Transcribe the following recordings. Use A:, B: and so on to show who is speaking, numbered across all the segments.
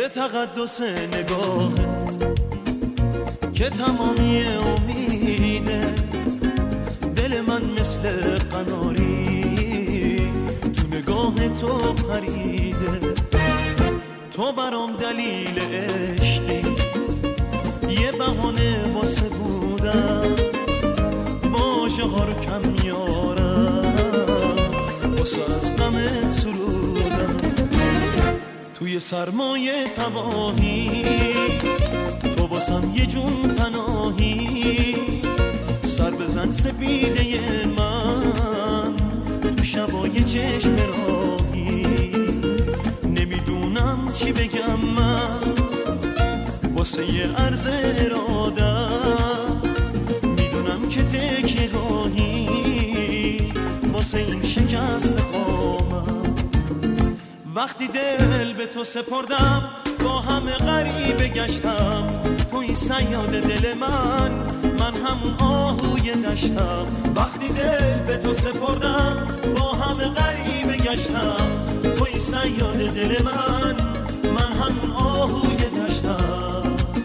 A: به تقدس نگاهت که تمامی امیده، دل من مثل قناری تو نگاه تو پریده. تو برام دلیل عشقی، یه بهانه واسه بودم، واژه ها رو کم میارم واسه از غمت سرودم. توی سرمایه تباهی تو واسم یه جون پناهی، سر بزن سپیده من تو شبای چشم راهی. نمیدونم چی بگم من واسه یه عرض ارادت، میدونم که تکیه گاهی واسه این شکست قامت. وقتی دل به تو سپردم با همه غریبه گشتم، توی صیاد دل من همون آهوی دشتم. وقتی دل به تو سپردم با همه غریبه گشتم، توی صیاد دل من همون آهوی دشتم.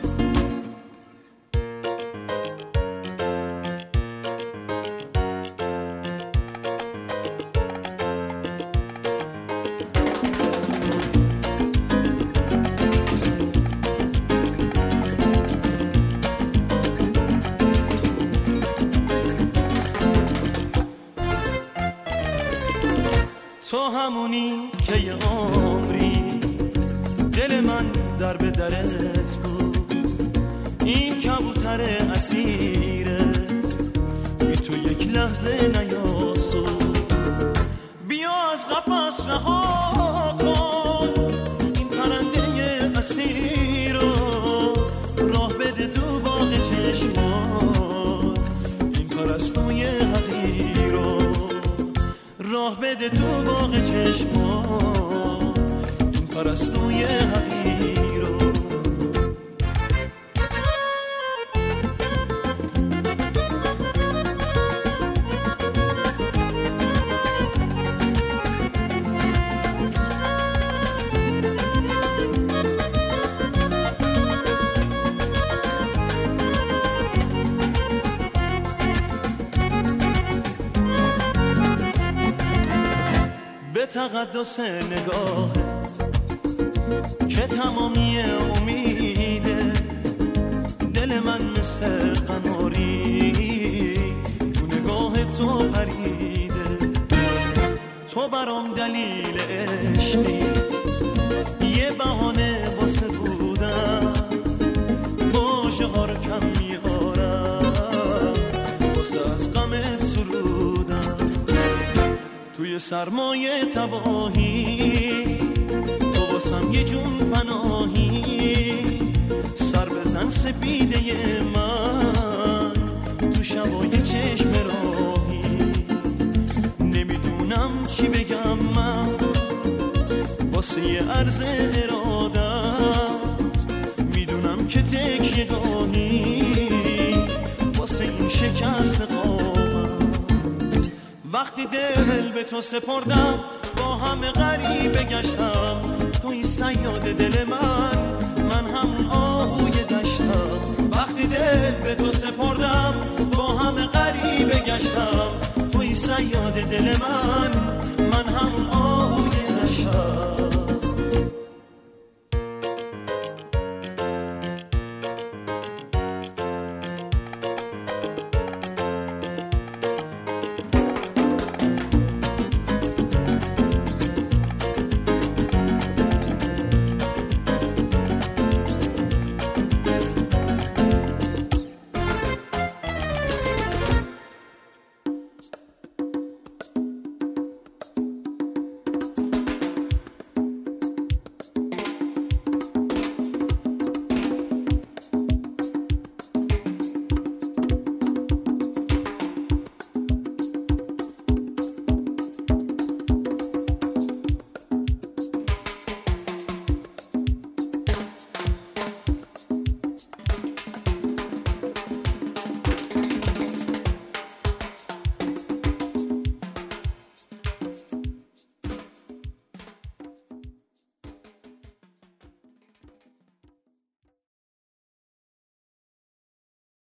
A: تو همونی که یه عمری دل من در به درت بود، این کبوتر اسیره بی تو یک لحظه نیاسود. بیا از قفس رها کن این پرنده اسیر رو، راه بده تو باغ چشمات این پرستوی حقیر رو، راه بده تو باغ چشمات این پرستوی حقیر رو. به تقدس نگاهت که تمامی امیده، دل من مثل قناری تو نگاه تو پریده. تو برام دلیل عشقی، یه بهانه واسه بودم، واژه ها رو کم میارم واسه از غمت سرودم. توی سرمایه تباهی تو واسم یه جون پناهی، سر بزن سپیده من تو شبای چشم راهی. نمیدونم چی بگم من واسه یه عرض ارادت، میدونم که تکیه گاهی واسه این شکست قامت. وقتی دل به تو سپردم با همه غریبه گشتم، توی صیاد دل من همون آهوی دشتم. وقتی دل به تو سپردم با همه غریبه گشتم، توی صیاد دل من